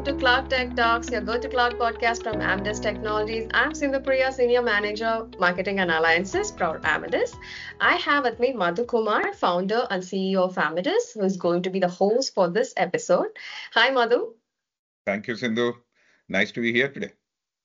welcome to Cloud Tech Talks, your go-to cloud podcast from Amadeus Technologies. I'm Sindhupriya, Senior Manager, Marketing and Alliances for Amadeus. I have with me Madhu Kumar, Founder and CEO of Amadeus, who is going to be the host for this episode. Hi, Madhu. Thank you, Sindhu. Nice to be here today.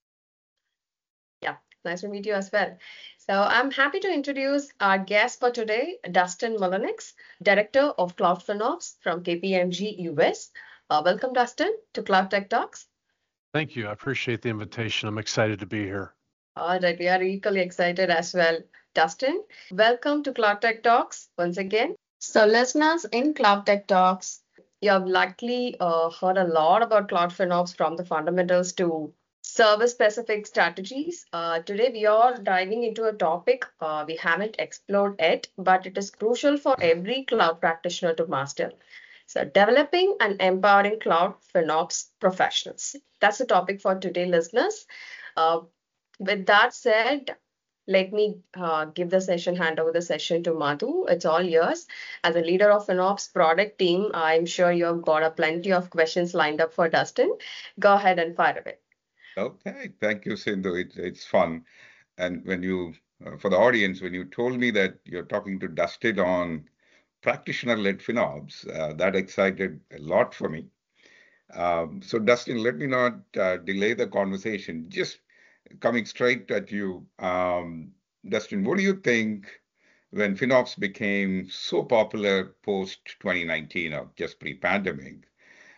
Yeah, nice to meet you as well. So I'm happy to introduce our guest for today, Dustin Mullenix, Director of Cloud FinOps from KPMG US. Welcome, Dustin, to Cloud Tech Talks. Thank you. I appreciate the invitation. I'm excited to be here. All right, we are equally excited as well. Dustin, welcome to Cloud Tech Talks once again. So, listeners, in Cloud Tech Talks, you have likely heard a lot about Cloud FinOps from the fundamentals to service-specific strategies. Today, we are diving into a topic we haven't explored yet, but it is crucial for every cloud practitioner to master. So, developing and empowering cloud FinOps professionals. That's the topic for today, listeners. Uh, with that said, let me hand over the session to Madhu. It's all yours. As a leader of FinOps product team, I'm sure you have got a plenty of questions lined up for Dustin. Go ahead and fire away. Okay, thank you, Sindhu. It's fun. And when you, for the audience, when you told me that you're talking to Dustin on practitioner-led FinOps, that excited a lot for me. So, Dustin, let me not delay the conversation. Just coming straight at you, Dustin, what do you think when FinOps became so popular post 2019 or just pre-pandemic?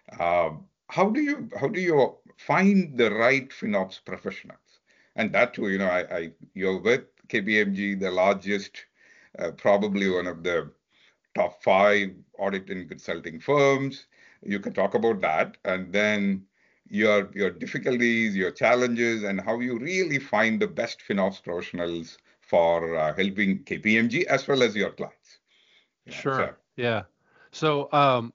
How do you find the right FinOps professionals? And that too, you're with KPMG, the largest, probably one of the top 5 audit and consulting firms. You can talk about that, and then your difficulties, your challenges, and how you really find the best FinOps professionals for helping KPMG as well as your clients. Sure. Yeah. So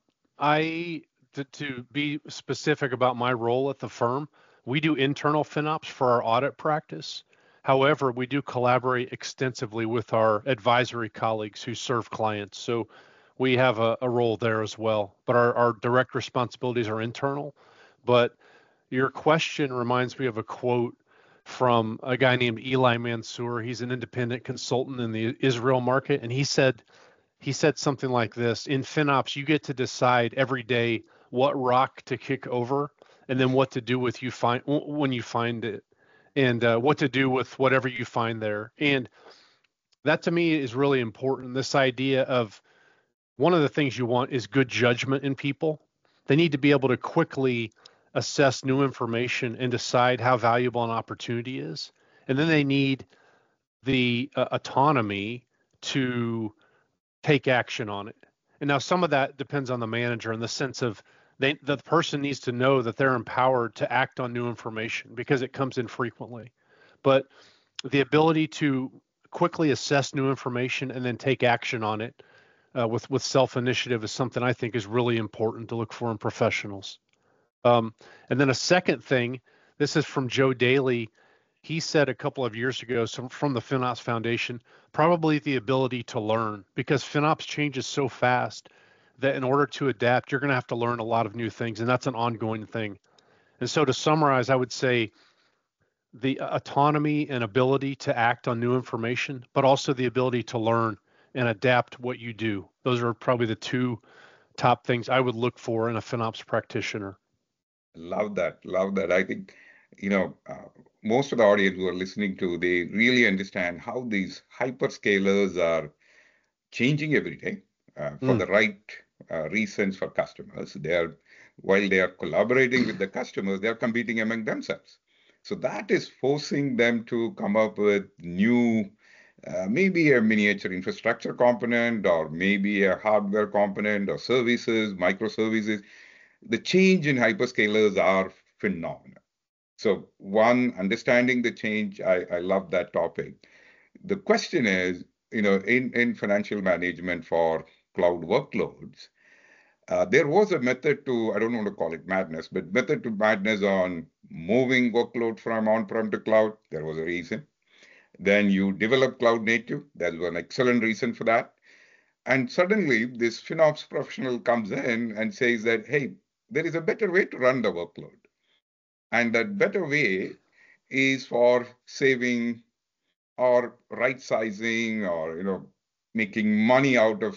to be specific about my role at the firm, we do internal FinOps for our audit practice. However, we do collaborate extensively with our advisory colleagues who serve clients. So we have a role there as well. But our direct responsibilities are internal. But your question reminds me of a quote from a guy named Eli Mansour. He's an independent consultant in the Israel market, and he said something like this: in FinOps, you get to decide every day what rock to kick over, and then what to do with when you find it, and what to do with whatever you find there. And that to me is really important. This idea of one of the things you want is good judgment in people. They need to be able to quickly assess new information and decide how valuable an opportunity is. And then they need the autonomy to take action on it. And now some of that depends on the manager in the sense of the person needs to know that they're empowered to act on new information because it comes in frequently. But the ability to quickly assess new information and then take action on it with self-initiative is something I think is really important to look for in professionals. And then a second thing, this is from Joe Daly. He said a couple of years ago from the FinOps Foundation, probably the ability to learn, because FinOps changes so fast that in order to adapt, you're going to have to learn a lot of new things, and that's an ongoing thing. And so to summarize, I would say the autonomy and ability to act on new information, but also the ability to learn and adapt what you do. Those are probably the 2 top things I would look for in a FinOps practitioner. Love that. Love that. I think, most of the audience who are listening to, they really understand how these hyperscalers are changing every day for the right reasons for customers. While they are collaborating with the customers, they are competing among themselves. So that is forcing them to come up with new, maybe a miniature infrastructure component, or maybe a hardware component, or services, microservices. The change in hyperscalers are phenomenal. So one, understanding the change, I love that topic. The question is, in financial management for cloud workloads, there was a method to, I don't want to call it madness, but method to madness on moving workload from on-prem to cloud. There was a reason. Then you develop cloud native. There's an excellent reason for that. And suddenly this FinOps professional comes in and says that, hey, there is a better way to run the workload. And that better way is for saving or right sizing or, making money out of,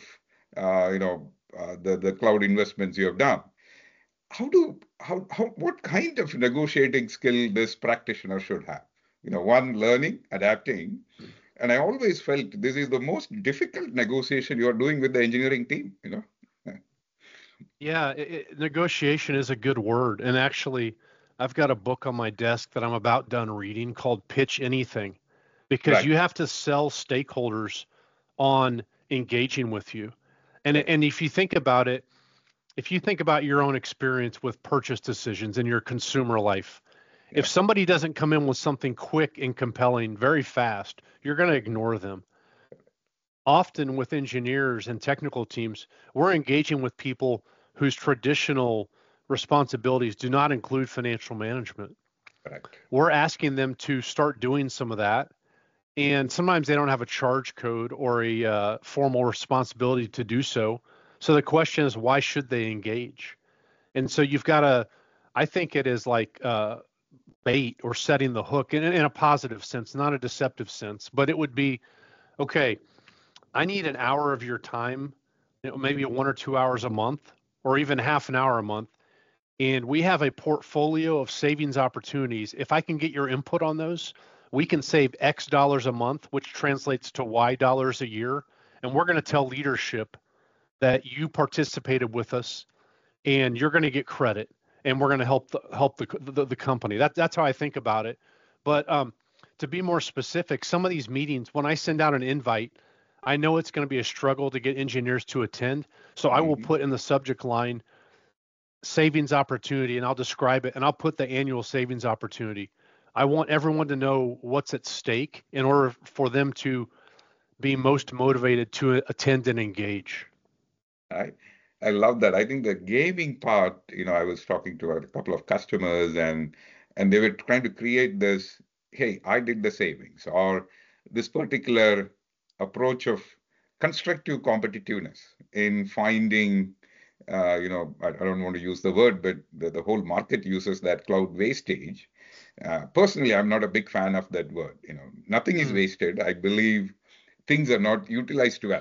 the cloud investments you have done. What kind of negotiating skill this practitioner should have? One, learning, adapting. And I always felt this is the most difficult negotiation you are doing with the engineering team. Yeah, negotiation is a good word. And actually, I've got a book on my desk that I'm about done reading called Pitch Anything, because Right. you have to sell stakeholders on engaging with you. And if you think about it, if you think about your own experience with purchase decisions in your consumer life, Yeah. if somebody doesn't come in with something quick and compelling very fast, you're going to ignore them. Often with engineers and technical teams, we're engaging with people whose traditional responsibilities do not include financial management. Correct. We're asking them to start doing some of that. And sometimes they don't have a charge code or a formal responsibility to do so. So the question is, why should they engage? And so you've got to, I think it is like bait or setting the hook in a positive sense, not a deceptive sense, but it would be, okay, I need an hour of your time, maybe 1 or 2 hours a month, or even half an hour a month. And we have a portfolio of savings opportunities. If I can get your input on those, we can save X dollars a month, which translates to Y dollars a year. And we're going to tell leadership that you participated with us and you're going to get credit and we're going to help the company. That's how I think about it. But to be more specific, some of these meetings, when I send out an invite, I know it's going to be a struggle to get engineers to attend. So I will put in the subject line savings opportunity and I'll describe it and I'll put the annual savings opportunity. I want everyone to know what's at stake in order for them to be most motivated to attend and engage. I love that. I think the gaming part, I was talking to a couple of customers and they were trying to create this, hey, I did the savings, or this particular approach of constructive competitiveness in finding, I don't want to use the word, but the whole market uses that cloud wastage. Personally, I'm not a big fan of that word. Nothing is wasted. I believe things are not utilized well.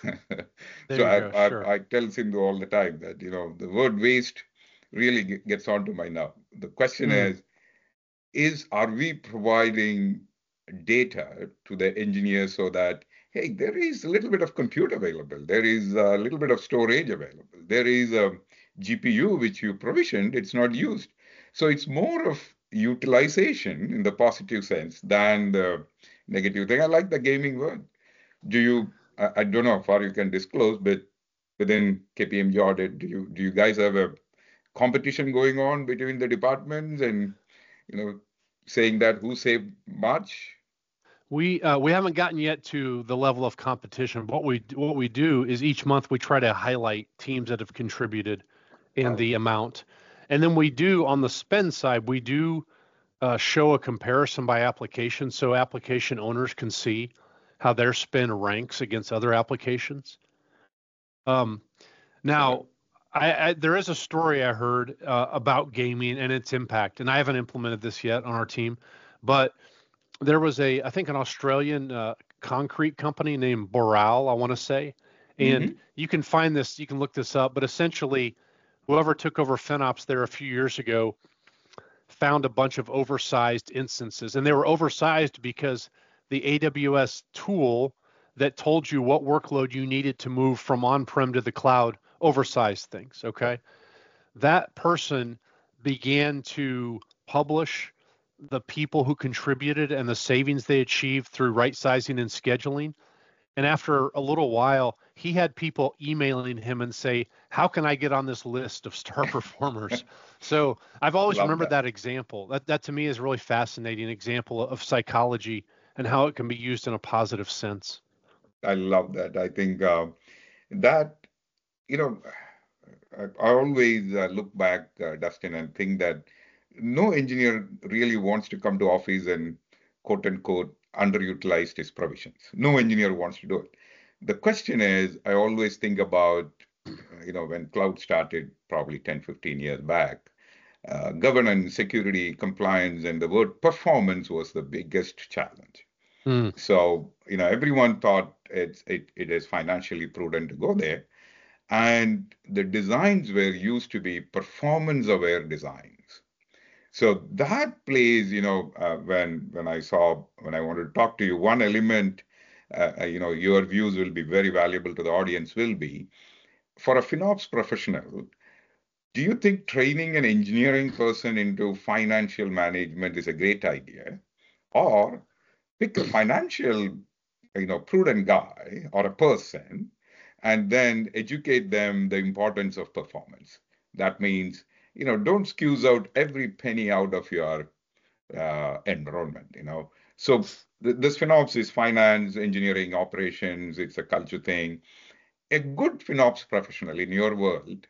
So There you go. Sure. I tell Sindhu all the time that, the word waste really gets onto my nerve. The question are we providing data to the engineers so that, hey, there is a little bit of compute available, there is a little bit of storage available, there is a GPU which you provisioned, it's not used. So it's more of utilization in the positive sense than the negative thing. I like the gaming word. I don't know how far you can disclose, but within KPMG audit, do you guys have a competition going on between the departments and, saying that who saved much? We haven't gotten yet to the level of competition. What we do is each month we try to highlight teams that have contributed and the amount, and then we do on the spend side we do show a comparison by application, so application owners can see how their spend ranks against other applications. Now, there is a story I heard about gaming and its impact, and I haven't implemented this yet on our team, but there was I think an Australian concrete company named Boral, I want to say, and you can find this, you can look this up, but essentially, whoever took over FinOps there a few years ago found a bunch of oversized instances, and they were oversized because the AWS tool that told you what workload you needed to move from on-prem to the cloud oversized things, okay? That person began to publish the people who contributed and the savings they achieved through right sizing and scheduling. And after a little while, he had people emailing him and say, how can I get on this list of star performers? So I've always remembered that example. That to me is a really fascinating example of psychology and how it can be used in a positive sense. I love that. I think that, I always look back, Dustin, and think that no engineer really wants to come to office and quote unquote underutilized his provisions. No engineer wants to do it. The question is, I always think about when cloud started probably 10, 15 years back, governance, security, compliance, and the word performance was the biggest challenge. Mm. So, everyone thought it is financially prudent to go there. And the designs were used to be performance-aware designs. So that plays, when I wanted to talk to you, one element, your views will be very valuable to the audience, will be for a FinOps professional. Do you think training an engineering person into financial management is a great idea? Or pick a financial, prudent guy or a person and then educate them the importance of performance. That means, don't squeeze out every penny out of your enrollment, So this FinOps is finance, engineering, operations. It's a culture thing. A good FinOps professional in your world,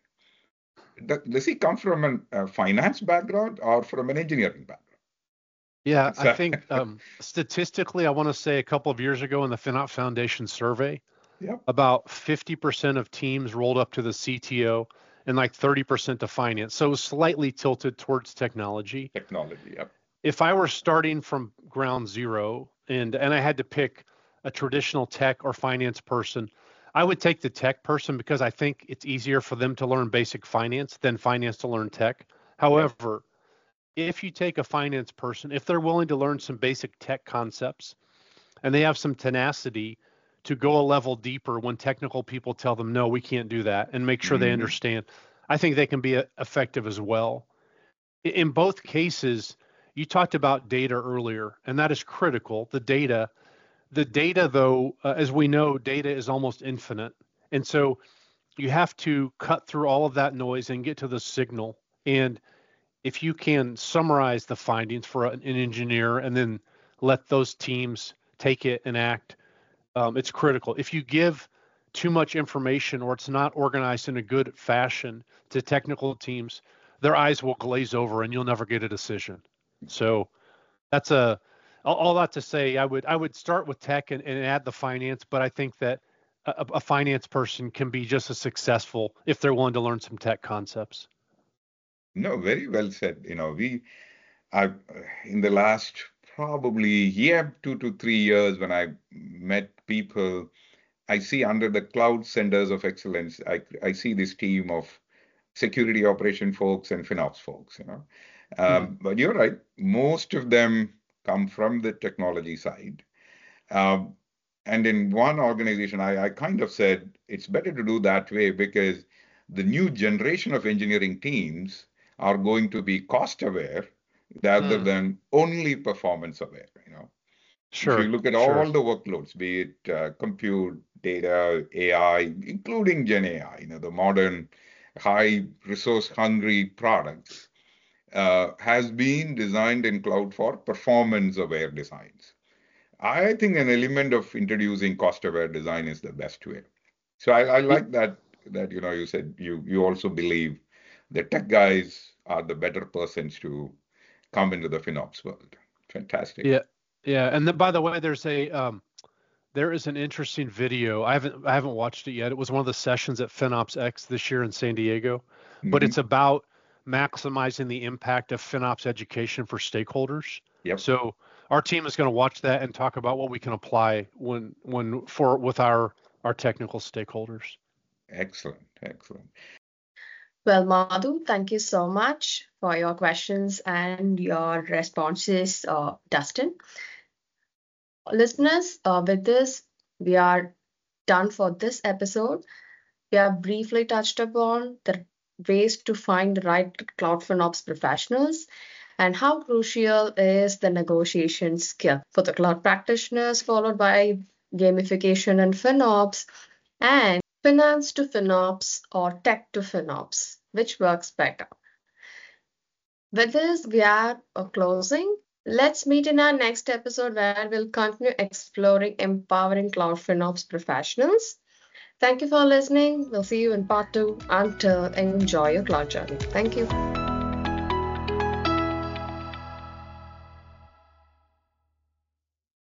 does he come from a finance background or from an engineering background? Yeah, I think statistically, I want to say a couple of years ago in the FinOps Foundation survey, Yep. about 50% of teams rolled up to the CTO and like 30% to finance. So slightly tilted towards technology. Technology, yep. If I were starting from ground zero and I had to pick a traditional tech or finance person, I would take the tech person because I think it's easier for them to learn basic finance than finance to learn tech. However, if you take a finance person, if they're willing to learn some basic tech concepts and they have some tenacity to go a level deeper when technical people tell them, no, we can't do that, and make sure they understand, I think they can be effective as well. In both cases, you talked about data earlier, and that is critical. The data, though, as we know, data is almost infinite. And so you have to cut through all of that noise and get to the signal. And if you can summarize the findings for an engineer and then let those teams take it and act, it's critical. If you give too much information or it's not organized in a good fashion to technical teams, their eyes will glaze over and you'll never get a decision. So that's all that to say, I would start with tech and add the finance, but I think that a finance person can be just as successful if they're willing to learn some tech concepts. No, very well said. I've in the last probably 2 to 3 years when I met people, I see under the cloud centers of excellence, I see this team of security operation folks and FinOps folks, But you're right, most of them come from the technology side. And in one organization, I kind of said it's better to do that way because the new generation of engineering teams are going to be cost aware rather than only performance aware. Sure. If you look at all the workloads, be it compute, data, AI, including Gen AI, the modern high resource hungry products, has been designed in cloud for performance aware designs. I think an element of introducing cost aware design is the best way. So I like that you said you also believe the tech guys are the better persons to come into the FinOps world. Fantastic. Yeah. And then, by the way, there is an interesting video. I haven't watched it yet. It was one of the sessions at FinOps X this year in San Diego, but it's about maximizing the impact of FinOps education for stakeholders. Yep. So our team is going to watch that and talk about what we can apply with our technical stakeholders. Excellent. Well, Madhu, thank you so much for your questions and your responses, Dustin. Listeners, with this, we are done for this episode. We have briefly touched upon the ways to find the right cloud FinOps professionals and how crucial is the negotiation skill for the cloud practitioners, followed by gamification and FinOps, and finance to FinOps or tech to FinOps, which works better. With this, we are closing. Let's meet in our next episode where we'll continue exploring empowering cloud FinOps professionals. Thank you for listening. We'll see you in part 2. Until, enjoy your cloud journey. Thank you.